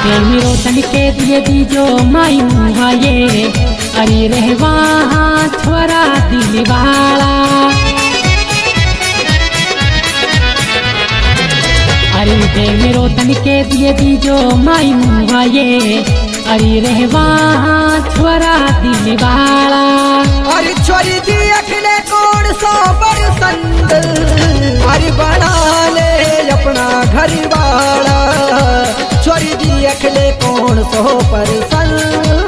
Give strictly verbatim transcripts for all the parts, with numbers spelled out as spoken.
प्रेमी रोतन के दिए दीजो माई मुहा ये अरे रहवा छोरा दिल वाला। अरे प्रेमी रोतन के दिए दीजो माई मुहा ये अरे रहवा छोरा दिल वाला। अरे छोरी जी अखले कौन सौ बरसंद अरे बना ले अपना घर वाला। छोरी जी अखले कौन सौ बरसंद।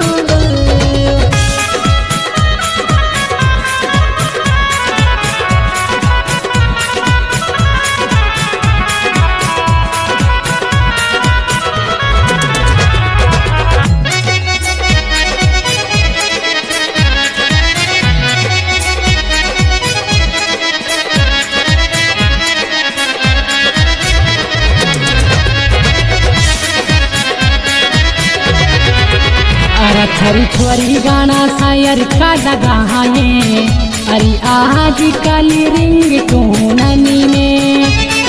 थरी छोरी गाना शायर का लगा ये अरे आज कल रिंग टूननी में।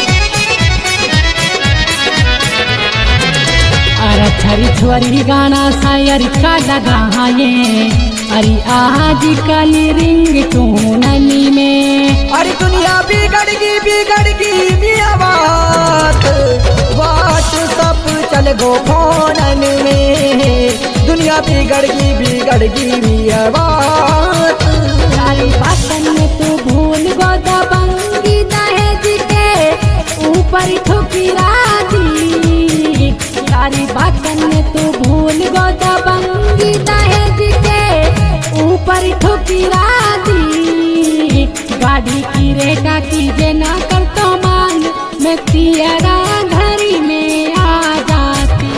अरे थरी छोरी गाना शायर का लगा ये अरे आज कल रिंग टूननी में। अरे दुनिया बिगड़ गई बिगड़ गई मिया बात बात सब चल गो फोनन में। दुनिया बिगड़ गई बिगड़ गई मिया बात। सारी बातन में तू भूल गो दबंगी दहेज के ऊपर ठुकरा दी। सारी बातन में तू भूल गो दबंगी दहेज के ऊपर ठुकरा दी। गाड़ी की रेटा कीजे ना कर तो मांग मैं तेरा घरी में आ जाती।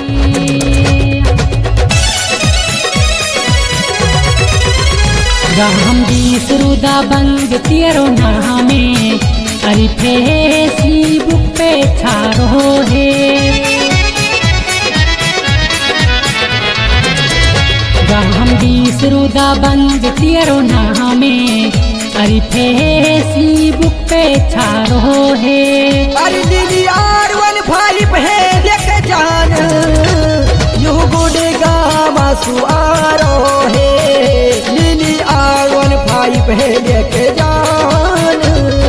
हम बीस रुदा बंग तेरो नामे अरे फेसबुक पे छारो है। हम बीस रुदा बंग तेरो नामे अरे फेसबुक पे छारो है। अरे दीदी आर वन फाइव है देख जान यू गुडेगा मासू आरो है। लीली आर वन फाइव है देख जान।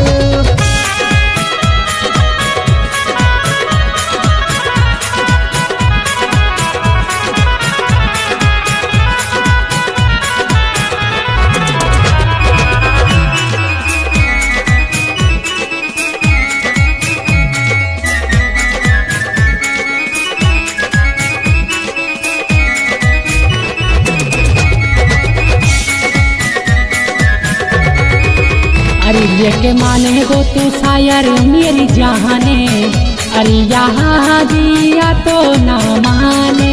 के माने गो तू शायर मेरी जहाने अरे यहाँ दिया तो ना माने।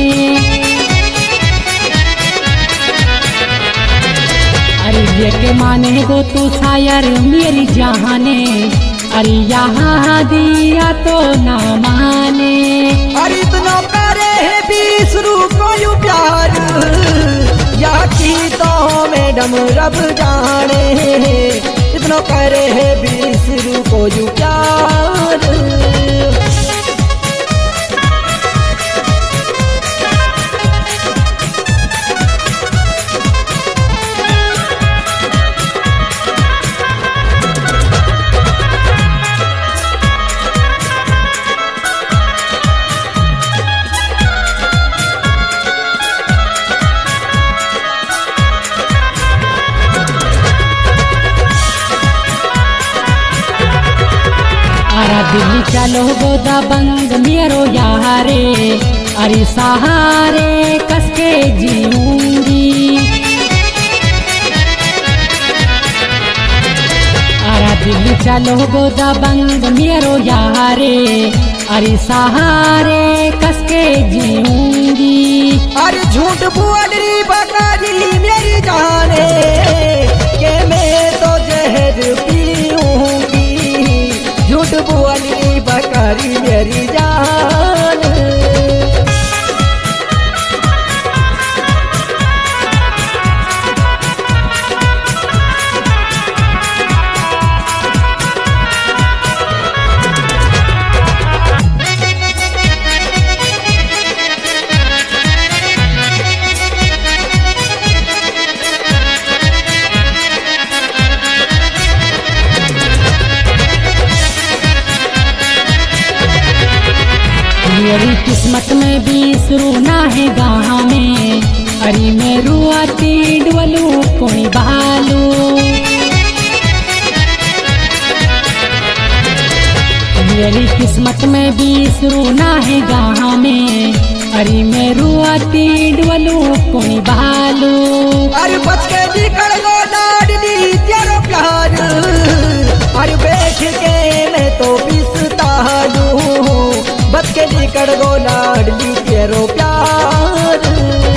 अरे ये के माने गो तू शायर मेरी जहाने अरे यहाँ दिया तो ना माने। अरे इतना करे है बीस रुपये यू प्यार या की तो मैडम रब जाने। इतना करे है बीस रुपये यू प्यार। दिल्ली चलो गोदा बंग मेरो यारे अरे सहारे कसके जीऊंगी। अरे दिल्ली चलो गोदा बंग मेरो यारे अरे सहारे कसके जीऊंगी। अरे झूठ बोल रही बकारी मेरी जाने के मैं तो जहर पीऊंगी। झूठ बोली बकारी मेरी जान। मेरी किस्मत में भी सुना है गाँव में, अरे मैं रुआती डवलू कोई बालू। मेरी किस्मत में भी सुना है गाँव में, अरे मैं रुआती डवलू कोई बालू। अरे बच के निकल गो लाडली तेरो प्यार, अरे बैठ के मैं तो पिसता लूं। बच के निकल गो लाडली तेरो प्यार।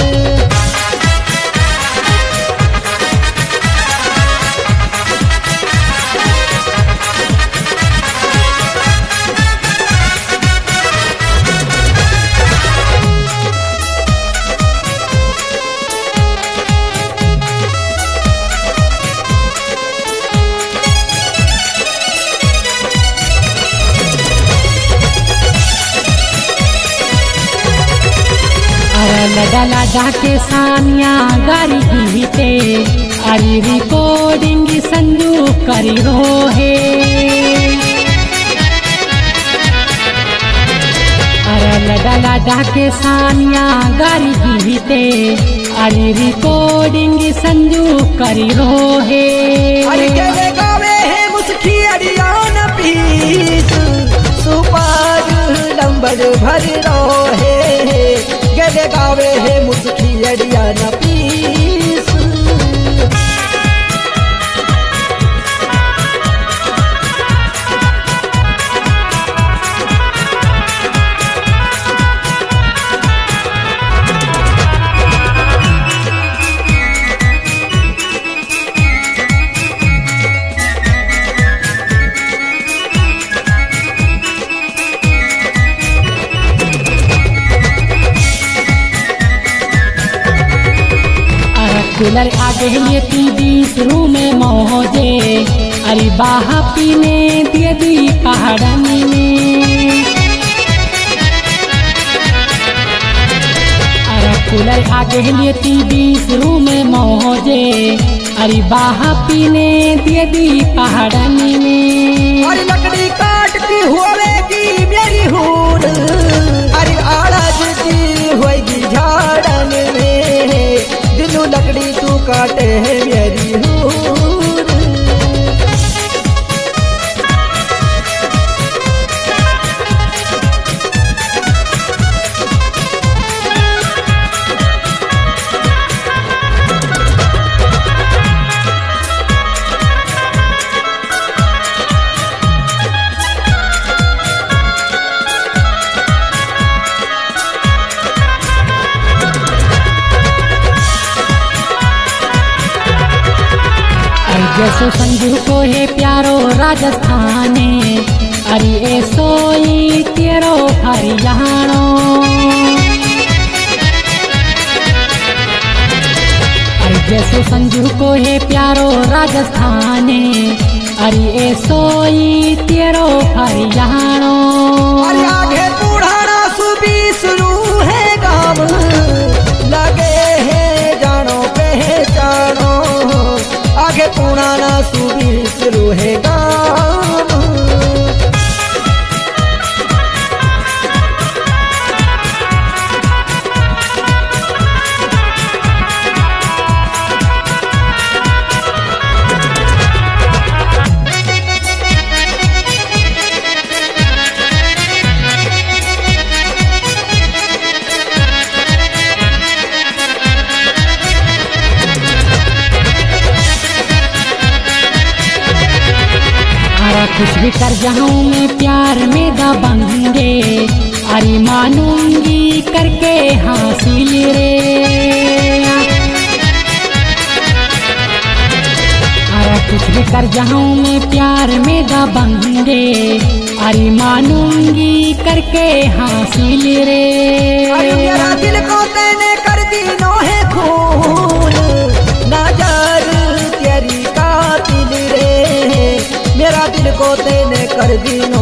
लडा लडा के सानिया गारी गीते, अरे रिकॉर्डिंग संजू करी रोहे। अरे लडा लडा के सानिया गारी गीते, अरे रिकॉर्डिंग संजू करी रोहे। अरे के गावे है मुस्की अड़ियान पीस, सुपार नंबर भर रोहे। गले गावे है मुस्की अड़िया न पीस। कूलर आगे लेती बीस रूम में मौजे, अरे बाहा पीने दिए दी पहाड़नी में। अरे कूलर आगे लेती बीस रूम में मौजे, अरे बाहा पीने दिए दी पहाड़नी में। अरे लकड़ी काटती होवेगी मेरी हूर, अरे आड़ज दी होगी झाड़न में। दिनू लकड़ी तू काटे है मेरी हूर। जैसो संजू को है प्यारो राजस्थाने, अरे ए सोई तेरो हरियाणो। अरे जैसो संजू को है प्यारो राजस्थाने, अरे ए सोई तेरो हरियाणो। अरे आगे बुढ़ाना सुबी शुरू है गाँव, लगे है जानो पहचानो। आगे पुराना सुबी शुरू है गाँव। कुछ भी कर जाऊं मैं प्यार में दबंगे, अरे मानूंगी करके हासिल रे। अरे कुछ भी कर जाऊं मैं प्यार में दबंगे, अरे मानूंगी करके हासिल रे। अरे मेरा दिल को तैने कर दी नो है खून, नजर तेरी कातिल रे। मेरा दिल को तैने कर दी नो